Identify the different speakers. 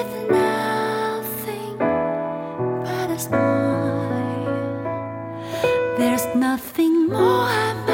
Speaker 1: with nothing but a smile. There's nothing more I